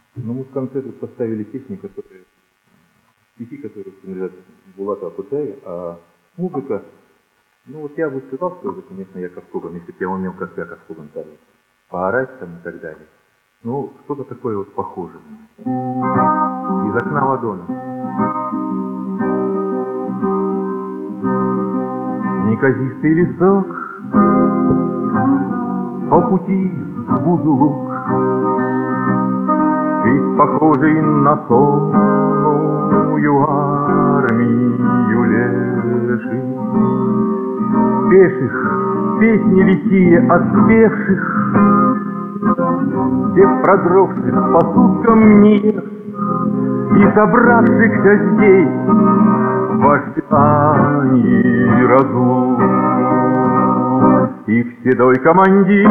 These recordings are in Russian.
Ну, мы в конце тут поставили песни, которые, стихи, которые принадлежат Булату Акутай, а музыка, ну вот я бы сказал, что это, конечно, Яков Коган, если бы я умел, как Яков Коган, там, поорать там и так далее. Ну, что-то такое вот похожее. Из окна ладона. Неказистый лесок по пути в Бузулук, весь похожий на сонную армию леших. Пеших песни лихие отпевших, всех продрогших по суткам нет и собравшихся здесь в ожидании разлук. Их седой командир,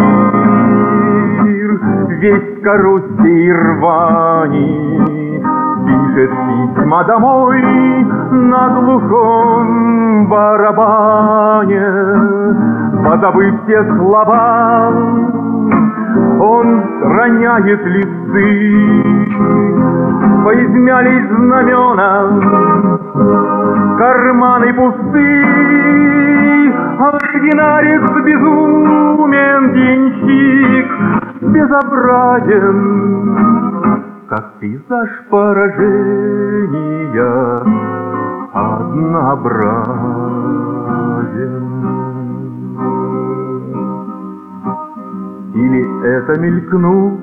весь в коросте и рвани, пишет письма домой на глухом барабане. Позабыв все слова, он роняет листы, поизмялись знамена, карманы пусты, ординарец безумен, денщик безобразен, как пейзаж поражения однообразен. Или это мелькнул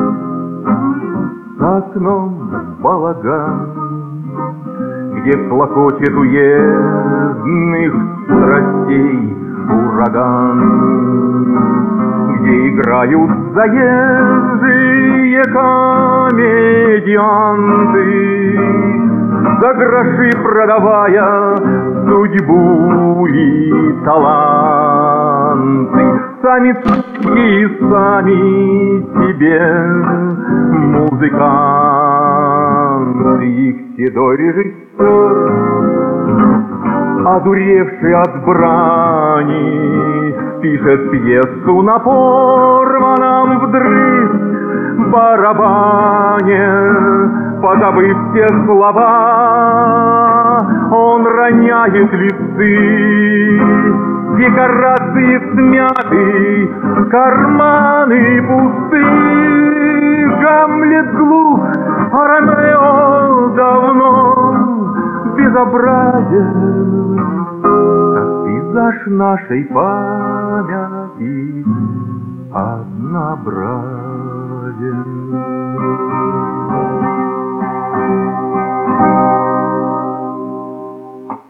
за окном балаган, где клокочет уездных страстей ураган, где играют заезжие комедианты, за гроши продавая судьбу и таланты. Сами цыги, сами себе музыканты. Их седой режиссер, одуревший от брани, пишет пьесу на порванном вдрызг барабане. Позабыв все слова, он роняет листы, декорации смяты, карманы пусты. Гамлет глух, а Ромео давно безобразен, как пейзаж нашей памяти однообразен.